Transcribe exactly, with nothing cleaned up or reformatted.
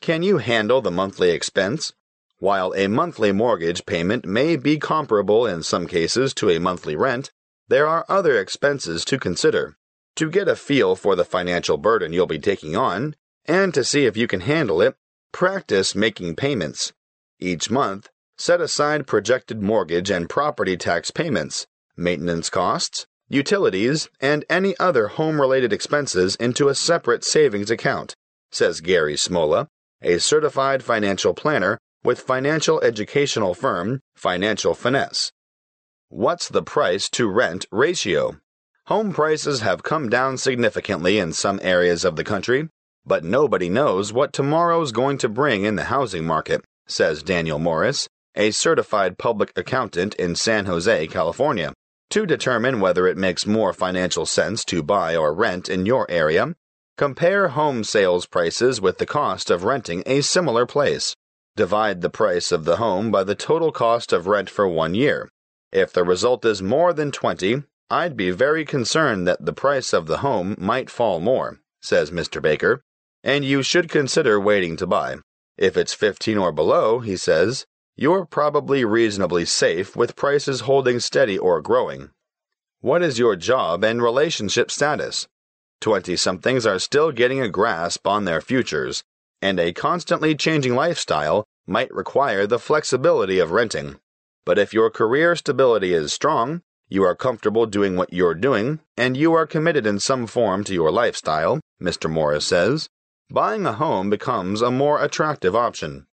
Can you handle the monthly expense? While a monthly mortgage payment may be comparable in some cases to a monthly rent, there are other expenses to consider. To get a feel for the financial burden you'll be taking on, and to see if you can handle it, practice making payments. Each month, set aside projected mortgage and property tax payments, maintenance costs, utilities, and any other home-related expenses into a separate savings account, says Gary Smola, a certified financial planner with financial educational firm Financial Finesse. What's the price-to-rent ratio? Home prices have come down significantly in some areas of the country, but nobody knows what tomorrow's going to bring in the housing market, says Daniel Morris, a certified public accountant in San Jose, California. To determine whether it makes more financial sense to buy or rent in your area, compare home sales prices with the cost of renting a similar place. Divide the price of the home by the total cost of rent for one year. If the result is more than twenty, I'd be very concerned that the price of the home might fall more, says Mister Baker, and you should consider waiting to buy. If it's fifteen or below, he says, you're probably reasonably safe with prices holding steady or growing. What is your job and relationship status? Twenty-somethings are still getting a grasp on their futures, and a constantly changing lifestyle might require the flexibility of renting. But if your career stability is strong, you are comfortable doing what you're doing, and you are committed in some form to your lifestyle, Mister Morris says, buying a home becomes a more attractive option.